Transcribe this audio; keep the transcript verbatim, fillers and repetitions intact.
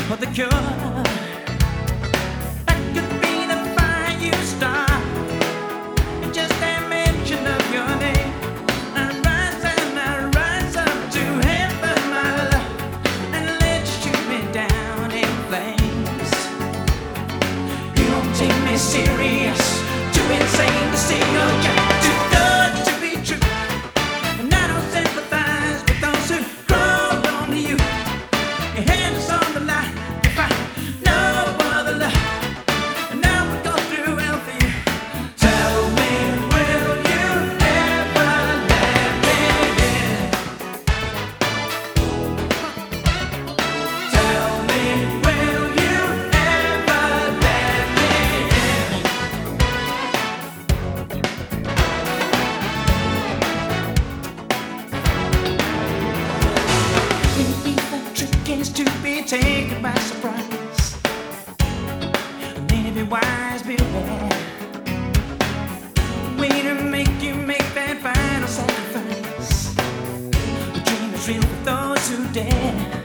for the cure. That could be the fire you start. Just a mention of your name. I rise and I rise up to heaven, my love, and let you shoot me down in flames. You don't take me serious, too insane to see your jack, too good to be true. And I don't sympathize with those who crawl onto you. Your hands on the line, you find no other love. And now we go through hell for you. Tell me, will you ever let me in? Tell me, will you ever let me in? Maybe the trick is to be taken by surprise. Maybe wise, beware. Way to make you make that final sacrifice. The dream is real for those who dare.